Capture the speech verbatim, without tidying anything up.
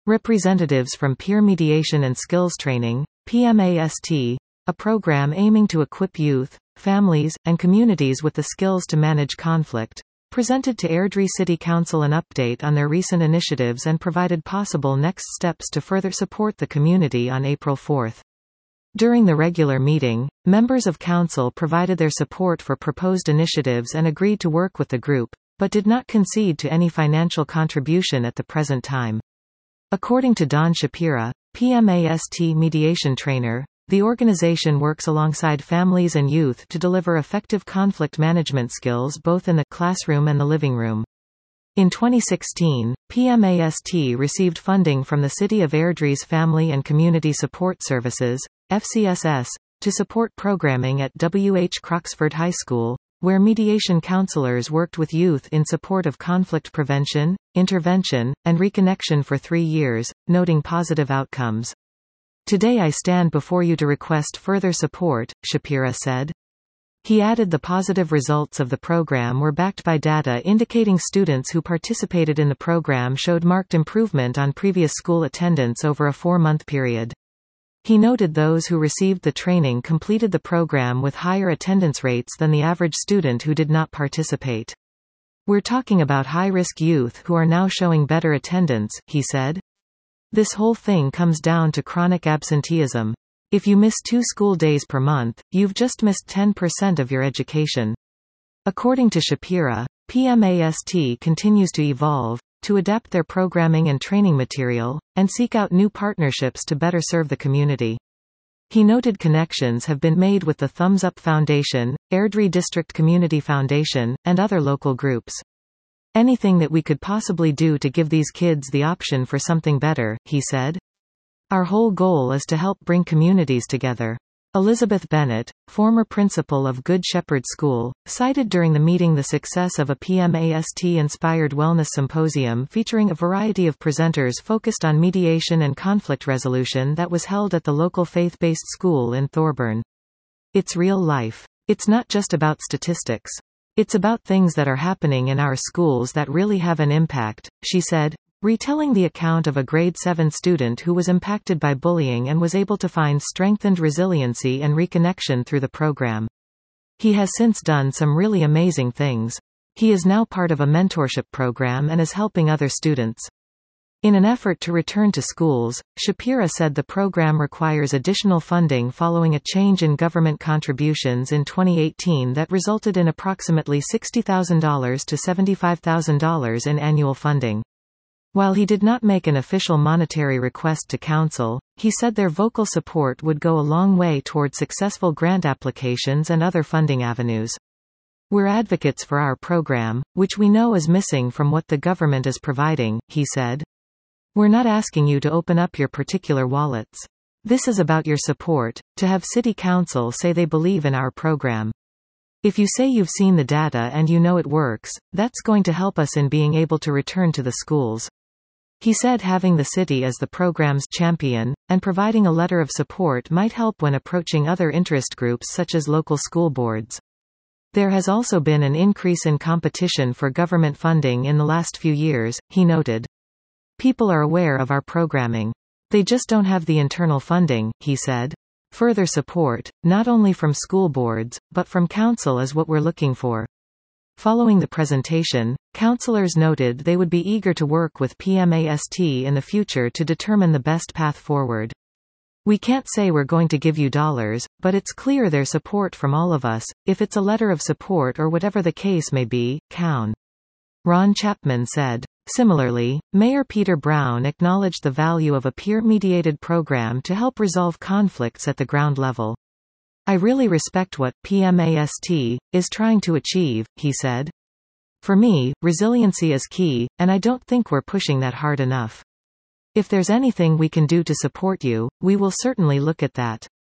Representatives from Peer Mediation and Skills Training, P M A S T, a program aiming to equip youth, families, and communities with the skills to manage conflict, presented to Airdrie City Council an update on their recent initiatives and provided possible next steps to further support the community on April fourth. During the regular meeting, members of council provided their support for proposed initiatives and agreed to work with the group, but did not concede to any financial contribution at the present time. According to Don Shapira, P M A S T mediation trainer, the organization works alongside families and youth to deliver effective conflict management skills both in the classroom and the living room. In twenty sixteen, P M A S T received funding from the City of Airdrie's Family and Community Support Services, F C S S, to support programming at W H Croxford High School, where mediation counselors worked with youth in support of conflict prevention, intervention, and reconnection for three years, noting positive outcomes. "Today I stand before you to request further support," Shapira said. He added the positive results of the program were backed by data indicating students who participated in the program showed marked improvement on previous school attendance over a four-month period. He noted those who received the training completed the program with higher attendance rates than the average student who did not participate. "We're talking about high-risk youth who are now showing better attendance," he said. "This whole thing comes down to chronic absenteeism. If you miss two school days per month, you've just missed ten percent of your education." According to Shapira, P M A S T continues to evolve, to adapt their programming and training material, and seek out new partnerships to better serve the community. He noted connections have been made with the Thumbs Up Foundation, Airdrie District Community Foundation, and other local groups. "Anything that we could possibly do to give these kids the option for something better," he said. "Our whole goal is to help bring communities together." Elizabeth Bennett, former principal of Good Shepherd School, cited during the meeting the success of a P M A S T-inspired wellness symposium featuring a variety of presenters focused on mediation and conflict resolution that was held at the local faith-based school in Thorburn. "It's real life. It's not just about statistics. It's about things that are happening in our schools that really have an impact," she said, retelling the account of a grade seven student who was impacted by bullying and was able to find strengthened resiliency and reconnection through the program. "He has since done some really amazing things. He is now part of a mentorship program and is helping other students." In an effort to return to schools, Shapira said the program requires additional funding following a change in government contributions in twenty eighteen that resulted in approximately sixty thousand dollars to seventy-five thousand dollars in annual funding. While he did not make an official monetary request to council, he said their vocal support would go a long way toward successful grant applications and other funding avenues. "We're advocates for our program, which we know is missing from what the government is providing," he said. "We're not asking you to open up your particular wallets. This is about your support, to have City Council say they believe in our program. If you say you've seen the data and you know it works, that's going to help us in being able to return to the schools." He said having the city as the program's champion, and providing a letter of support might help when approaching other interest groups such as local school boards. "There has also been an increase in competition for government funding in the last few years," he noted. "People are aware of our programming. They just don't have the internal funding," he said. "Further support, not only from school boards, but from council is what we're looking for." Following the presentation, counselors noted they would be eager to work with P M A S T in the future to determine the best path forward. "We can't say we're going to give you dollars, but it's clear there's support from all of us, if it's a letter of support or whatever the case may be, count." Ron Chapman said. Similarly, Mayor Peter Brown acknowledged the value of a peer-mediated program to help resolve conflicts at the ground level. "I really respect what P M A S T is trying to achieve," he said. "For me, resiliency is key, and I don't think we're pushing that hard enough. If there's anything we can do to support you, we will certainly look at that."